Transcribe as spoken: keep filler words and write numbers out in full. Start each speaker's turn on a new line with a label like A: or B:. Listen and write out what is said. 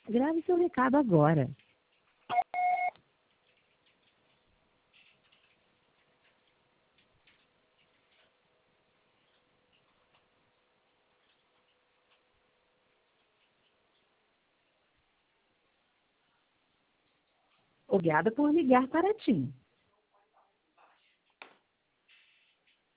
A: Grave seu recado agora. Obrigada por ligar para a TIM.